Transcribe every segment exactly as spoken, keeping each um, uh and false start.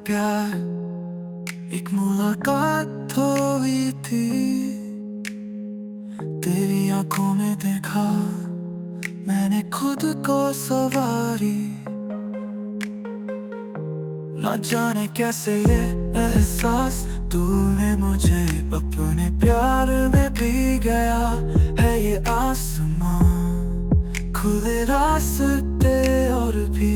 प्यार, एक मुलाकात हुई थी। तेरी आंखों में देखा मैंने खुद को सवारी। न जाने कैसे ये एहसास तूने मुझे अपने प्यार में भी गया है। ये आसमां खुले रास्ते और भी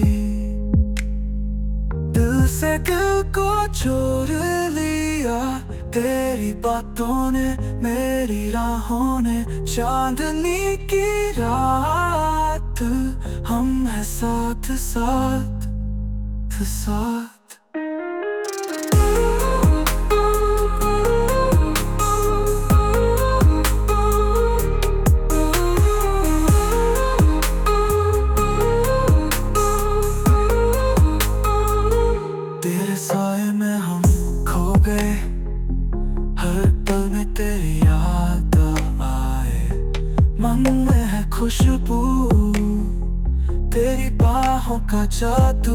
दिल से दिल को जोड़ लिया। तेरी बातों ने मेरी राहों ने चांदनी की रात, हम है साथ साथ साथ। तेरे साए में हम खो गए, हर पल में तेरी याद आए। मन में है खुशबू तेरी बाहों का जादू।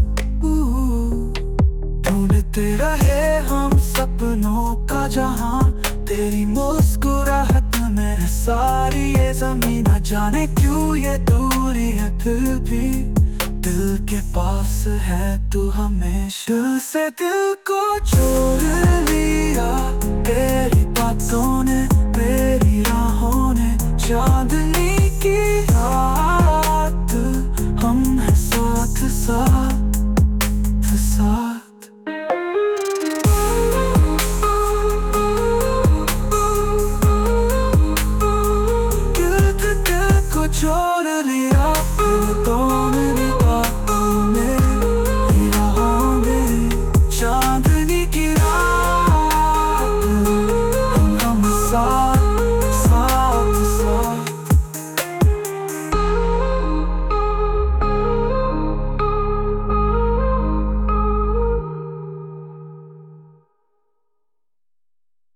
ढूंढते रहे हम सपनों का जहां, तेरी मुस्कुराहट में है सारी ये ज़मीं। न जाने क्यों ये दूरी है फिर भी दिल के पास है तू हमेशा। दिल से दिल को जोड़ लिया, तेरी बातों ने मेरी राहों ने चांदनी